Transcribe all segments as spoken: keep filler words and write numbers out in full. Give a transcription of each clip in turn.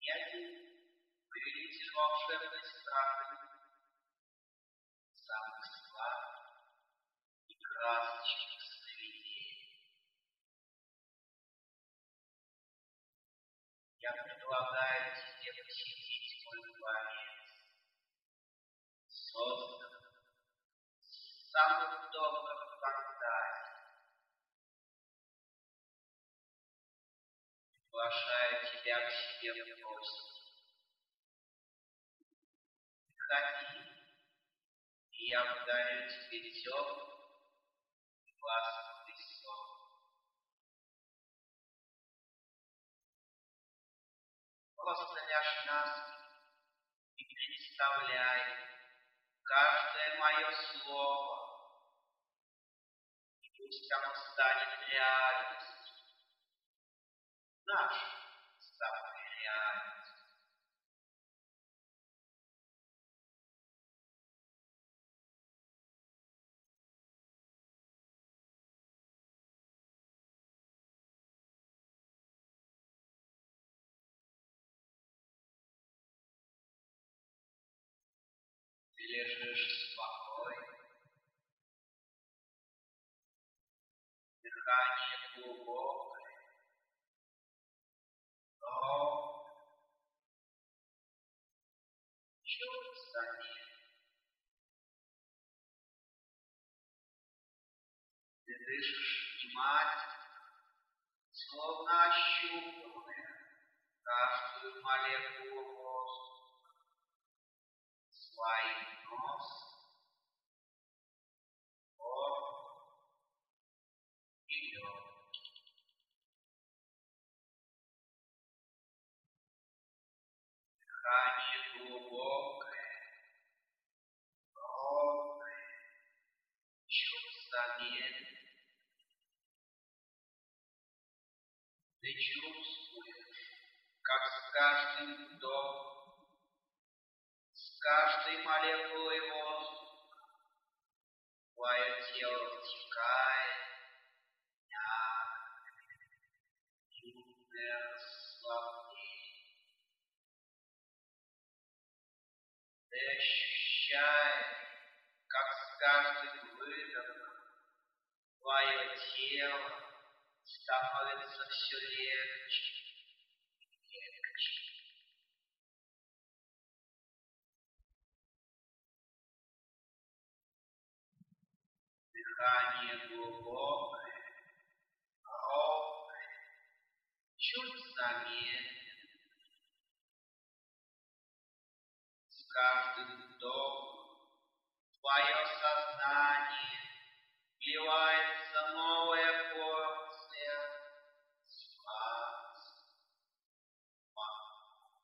один повелитель волшебной страны, самых сладких и красочных сновидений. Я предлагаю тебе посетить мой дворец, созданный из самых добрых фантазий. Приглашаю тебя к себе в гости. Приходи, и я подарю тебе теплый и ласковый сон. Просто ляжь на спину и представляй каждое мое слово, и пусть оно станет реальностью, нашей с тобой реальностью. Ты лежишь спокойно, дыхание глубокое, ровное, чуть заметно. Ты дышишь внимательно, словно ощупывая каждую молекулу воздуха своим носом, горлом и легким. Дыхание глубокое, ровное, чуть заметно. Ты чувствуешь, как с каждым вдохом, с каждой молекулой воздуха твое тело втекает в мягкое, уютное расслабление. Ты ощущаешь, как с каждым выдохом твое тело становится все легче и легче. Дыхание глубокое, ровное, чуть заметно. С каждым вдохом в твое сознание вливается новая порция сладости, покоя.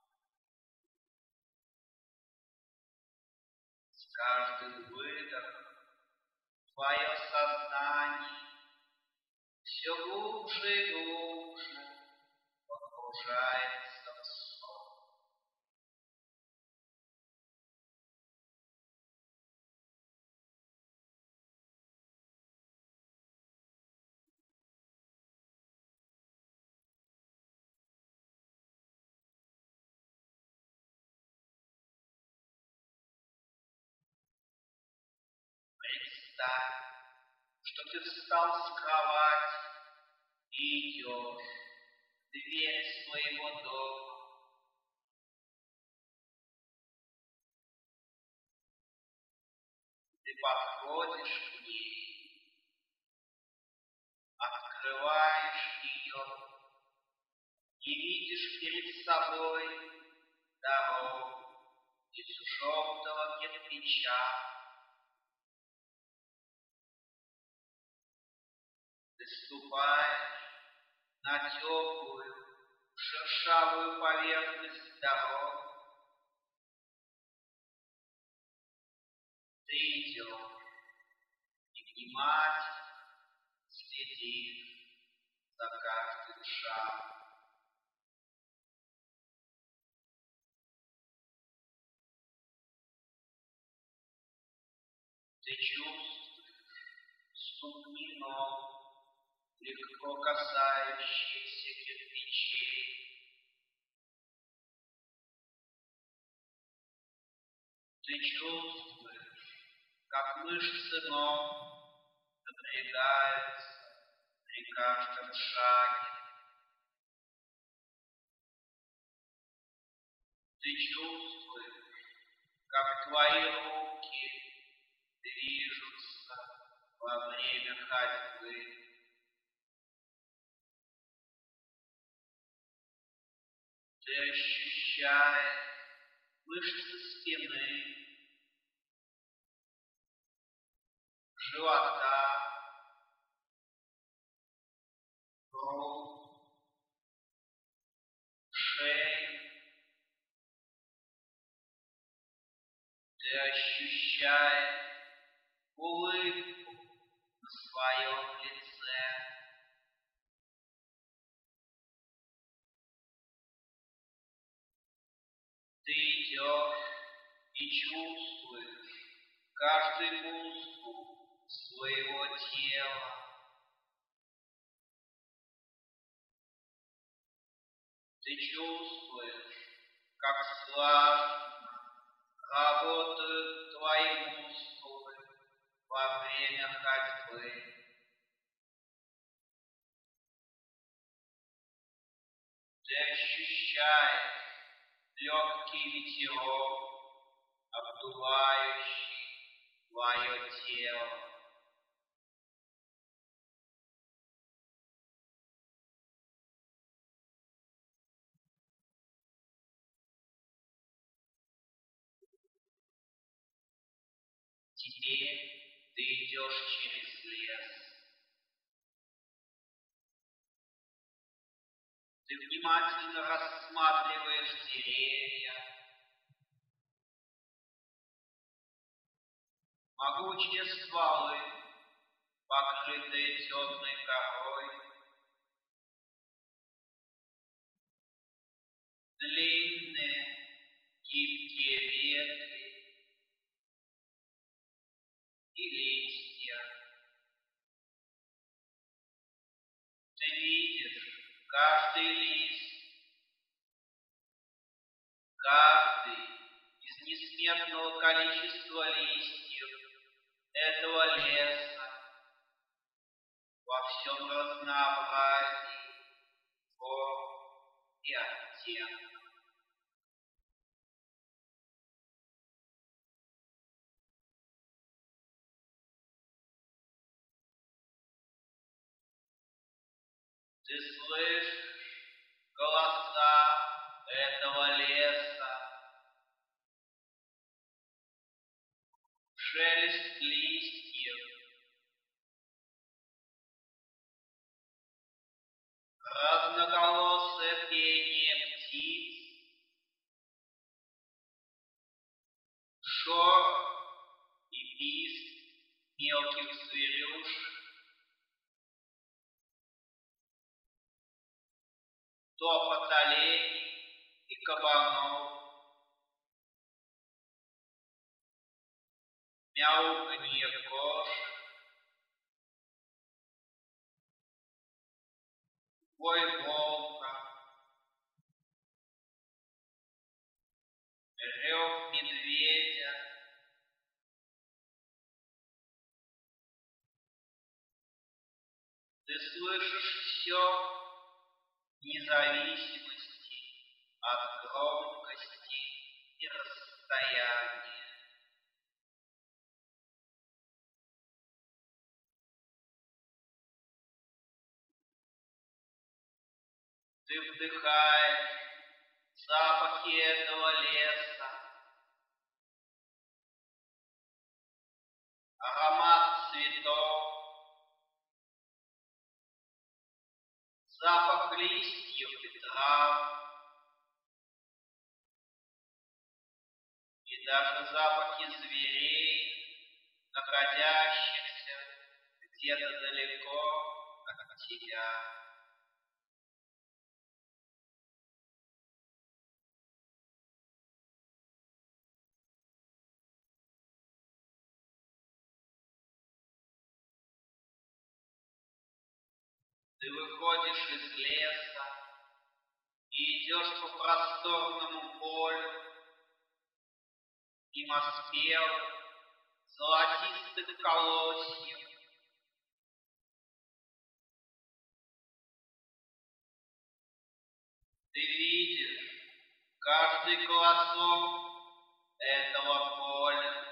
С каждым выдохом твое сознание все глубже и глубже погружается в сон. Представь, что ты встал с кровати и идешь к двери своего дома. Ты подходишь к ней, открываешь ее и видишь перед собой дорогу из желтого кирпича. Ты ступаешь на теплую, шершавую поверхность дороги. Ты идешь и внимательно следишь за каждым шагом. Ты чувствуешь ступни ног, легко касающиеся кирпичей. Ты чувствуешь, как мышцы ног напрягаются при каждом шаге. Ты чувствуешь, как твои руки движутся во время ходьбы. Ты ощущаешь мышцы спины, живота, рук, шеи. Ты ощущаешь улыбку на своем лице. Ты идешь и чувствуешь каждый мускул своего тела. Ты чувствуешь, как слаженно работают твои мускулы во время ходьбы. Ты ощущаешь легкий ветерок, обдувающий твое тело. Теперь ты идешь через лес. Ты внимательно рассматриваешь деревья, могучие стволы, покрытые темной корой, длинные гибкие ветви и листья. Ты видишь каждый лист, каждый из несметного количества листьев этого леса во всем разнообразии форм и оттенков. Ты слышишь голоса этого леса, шелест листьев, разноголосое пение птиц, шорох и писк мелких зверюшек, топот оленей и кабанов, мяуканье кошек, вой волка, рев медведя. Ты слышишь все вне зависимости от громкости и расстояния. Ты вдыхаешь запахи этого леса, аромат цветов, запах листьев и трав, и даже запахи зверей, находящихся где-то далеко от тебя. Ты выходишь из леса и идешь по просторному полю. мимо спелых золотистых колосьев. Ты видишь каждый колосок этого поля,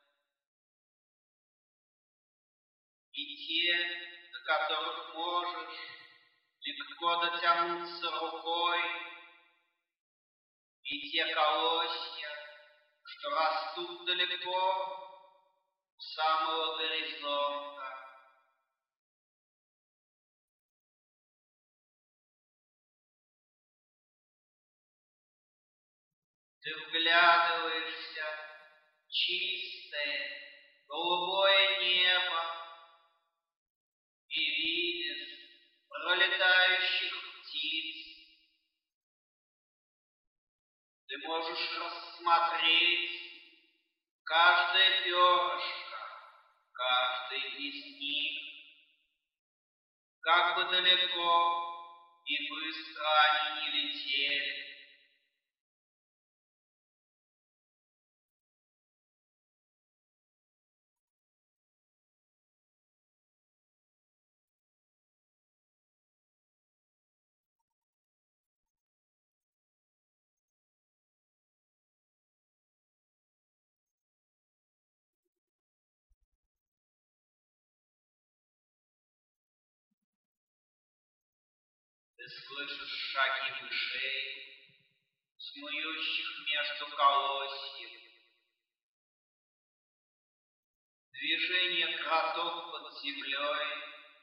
и те, до которых можешь легко дотянуться рукой, и те колосья, что растут далеко у самого горизонта. Ты вглядываешься в чистое, голубое небо и видишь пролетающих птиц. Ты можешь рассмотреть каждое перышко, каждый из них, как бы далеко и быстро они не летели. Ты слышишь шаги мышей, снующих между колосьев, движение кротов под землей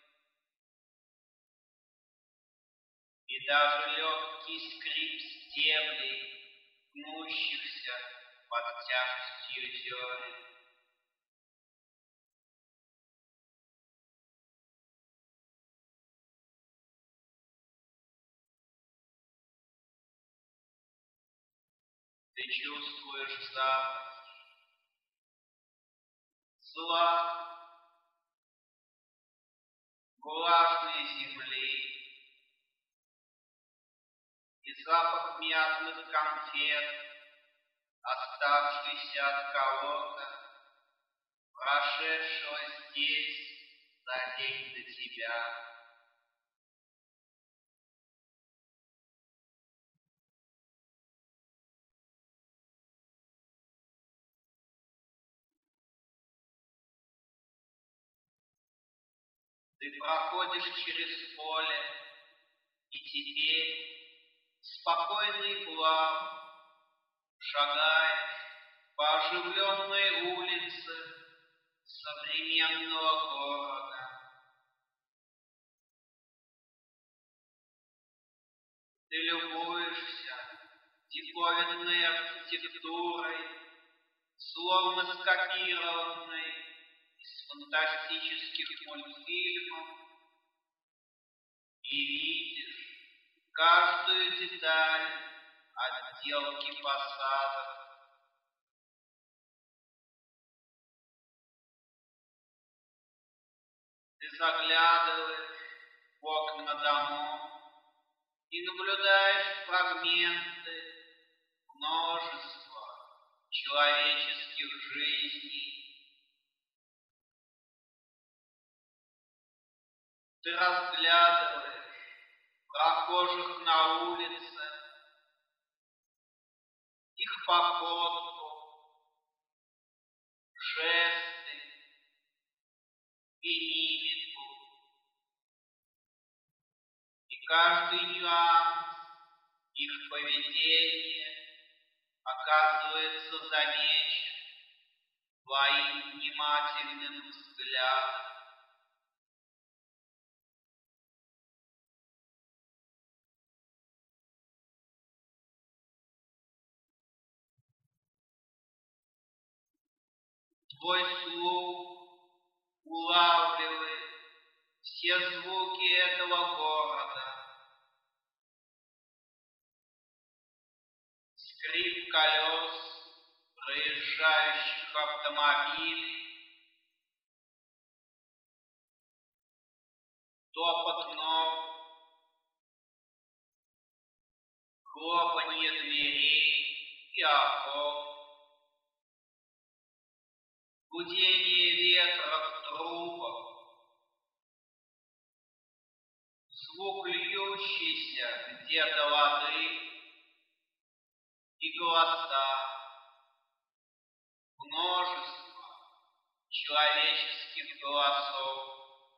и даже легкий скрип стеблей, гнущихся под тяжестью зерен. Ты чувствуешь запах зла, влажной земли и запах мятных конфет, оставшийся от кого-то, прошедшего здесь за день до тебя. Ты проходишь через поле, и теперь спокойный плав шагаешь по оживленной улице современного города. Ты любуешься диковинной архитектурой, словно скопированной из фантастических мультфильмов, и видишь каждую деталь отделки фасадов. Ты заглядываешь в окна домов и наблюдаешь фрагменты множества человеческих жизней. Ты разглядываешь прохожих на улице, их походку, жесты и мимику, и каждый нюанс их поведения оказывается замечен твоим внимательным взглядом. Твой слух улавливает все звуки этого города. Скрип колес проезжающих автомобилей, топот ног, хлопанье дверей и окон. гудение ветра в трубах, звук льющейся где-то воды и голоса, множество человеческих голосов.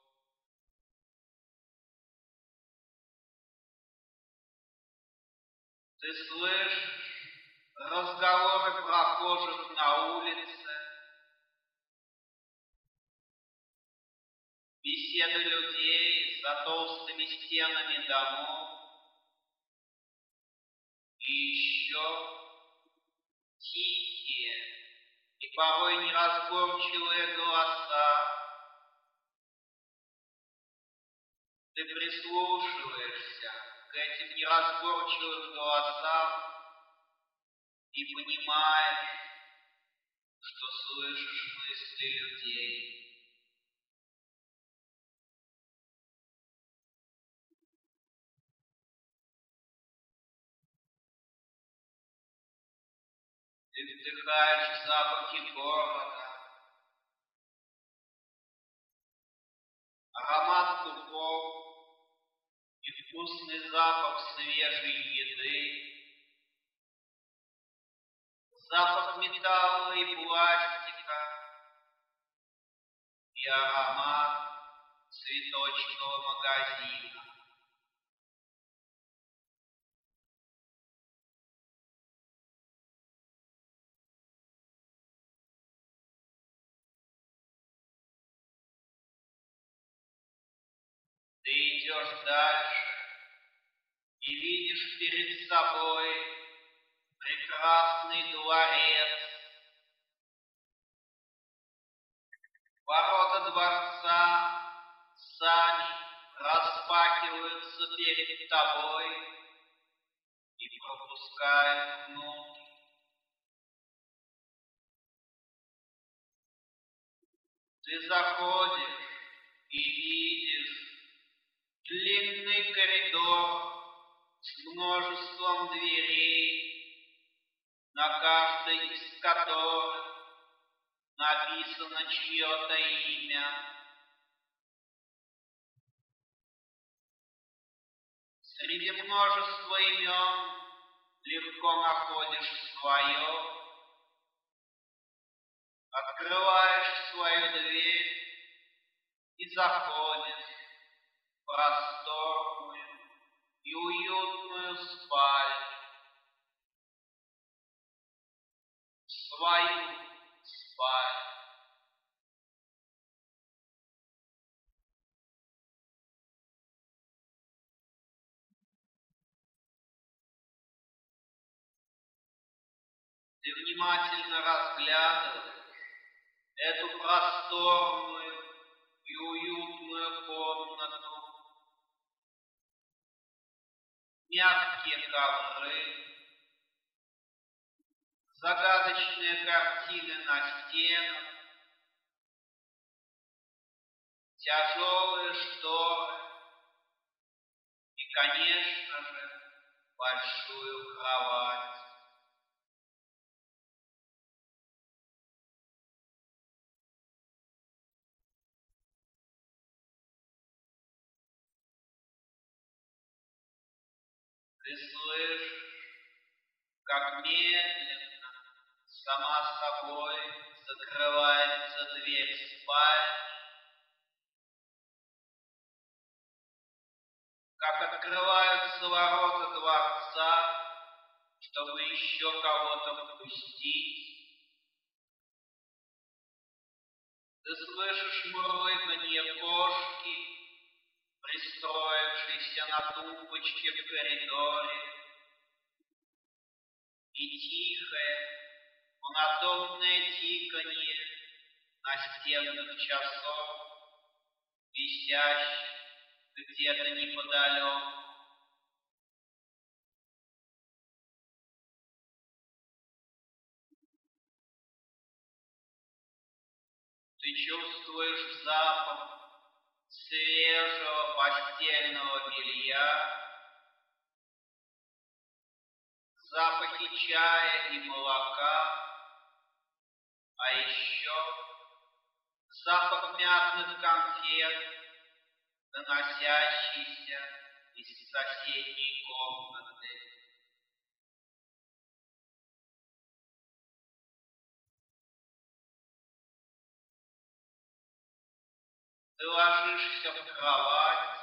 Ты слышишь разговоры прохожих на улице, беседы людей за толстыми стенами домов и еще тихие и порой неразборчивые голоса. Ты прислушиваешься к этим неразборчивым голосам и понимаешь, что слышишь мысли людей. Ты вдыхаешь запахи города, аромат духов и вкусный запах свежей еды, запах металла и пластика и аромат цветочного магазина. Ты идешь дальше и видишь перед собой прекрасный дворец. Ворота дворца сами распахиваются перед тобой и пропускают внутрь. Ты заходишь и видишь длинный коридор с множеством дверей, на каждой из которых написано чье-то имя. Среди множества имен легко находишь свое, открываешь свою дверь и заходишь в просторную и уютную спальню, в свою спальню. Ты внимательно разглядываешь эту просторную и уютную комнату. Мягкие ковры, загадочные картины на стенах, тяжелые шторы и, конечно же, большую кровать. Ты слышишь, как медленно, сама собой закрывается дверь спальни, как открываются ворота дворца, чтобы еще кого-то впустить. Ты слышишь мурлыканье кошки, пристроившейся на тумбочке в коридоре, и тихое, монотонное тиканье настенных часов, висящих где-то неподалеку. Ты чувствуешь запах свежего постельного белья, запахи чая и молока, а еще запах мятных конфет, доносящийся из соседней комнаты. Ты ложишься в кровать,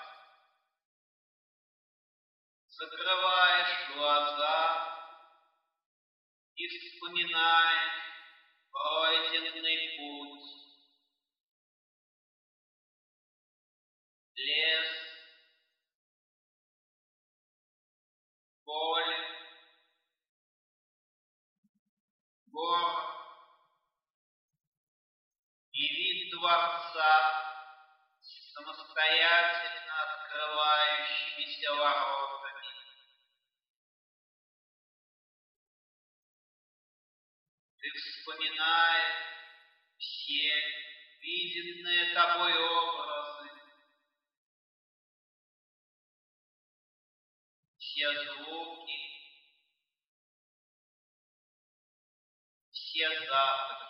закрываешь глаза и вспоминаешь пройденный путь. Лес, поле, город и вид дворца с самостоятельно открывающимися воротами. Ты вспоминаешь все виденные тобой образы, все звуки, все запахи.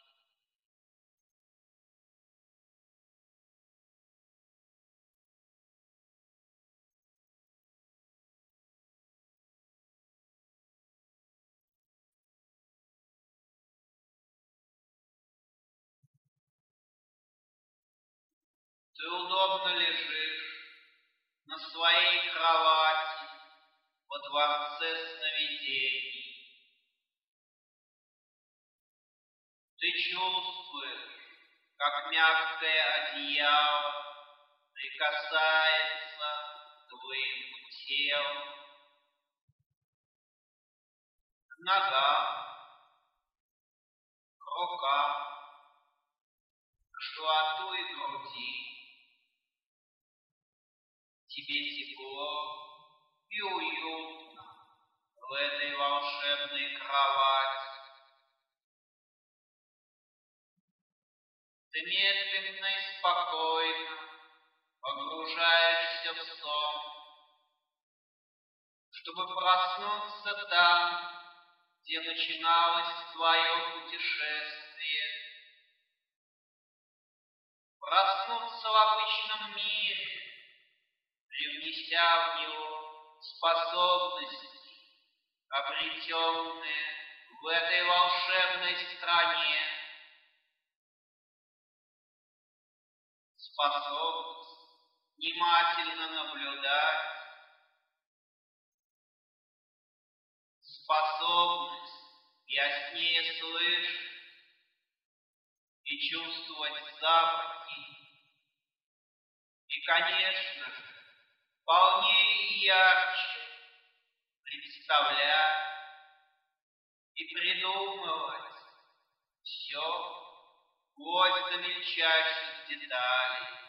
Ты удобно лежишь на своей кровати во дворце сновидений. Ты чувствуешь, как мягкое одеяло прикасается к твоему телу, к ногам, к рукам, к животу и груди. Тебе тепло и уютно в этой волшебной кровати. Ты медленно и спокойно погружаешься в сон, чтобы проснуться там, где начиналось твое путешествие. Проснуться в обычном мире, привнеся в него способности, обретенные в этой волшебной стране. Способность внимательно наблюдать, способность яснее слышать и чувствовать запахи, и, конечно же, полнее и ярче представлять и придумывать все вплоть до мельчайших деталей.